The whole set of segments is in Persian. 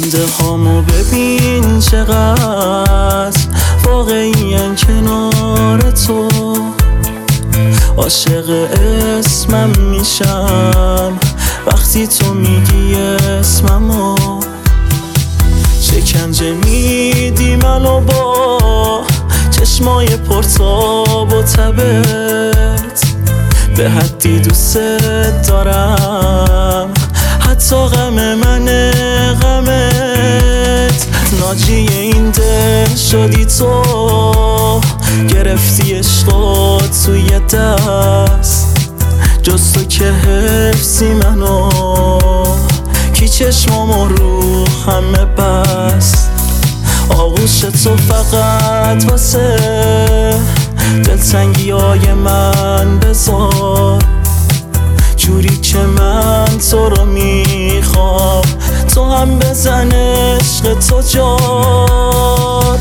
خنده هامو ببین چقدر واقعی‌اً کنار تو. عاشق اسمم میشم وقتی تو میگی اسممو. شکنجه میدی منو با چشمای پرتاب و تبت، به حدی دوست دارم حتی غم من غمت. ناجی این دل شدی تو، گرفتی عشقو توی دست. جز تو که حفظی منو، کی چشمامو رو همه بست. آغوش تو فقط واسه دلتنگی های من بذار، جوری که من تو رو میخوام تو هم بزن عشق تو جار.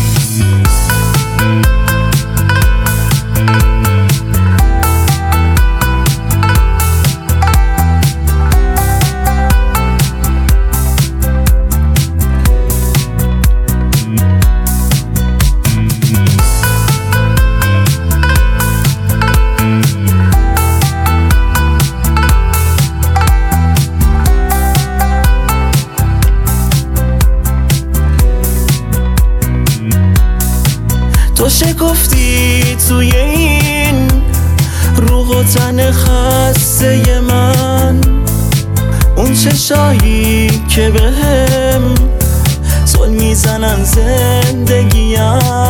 تو شکفتی توی این روح و تن خسته من، اون چشایی که بهم ظلم میزنن زندگیم.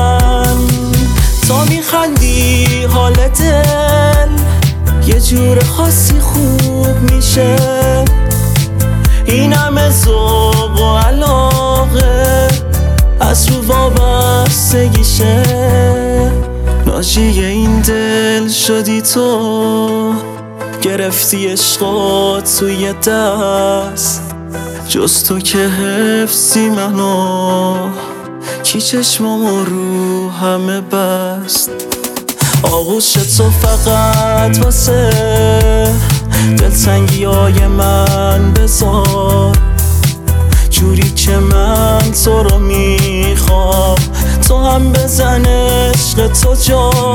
تا میخندی حال دل یه جور خاصی خوب میشه. این همه ذوق و علاقه از رو وابستگیشه. ناجی این دل شدی تو، گرفتی عشقو توی دست. جز تو که حفظی منو، کی چشمامو رو همه بست. آغوش تو فقط واسه دلتنگی های من بذار، جوری که من تو رو میخوام تو هم بزن عشق تو جار.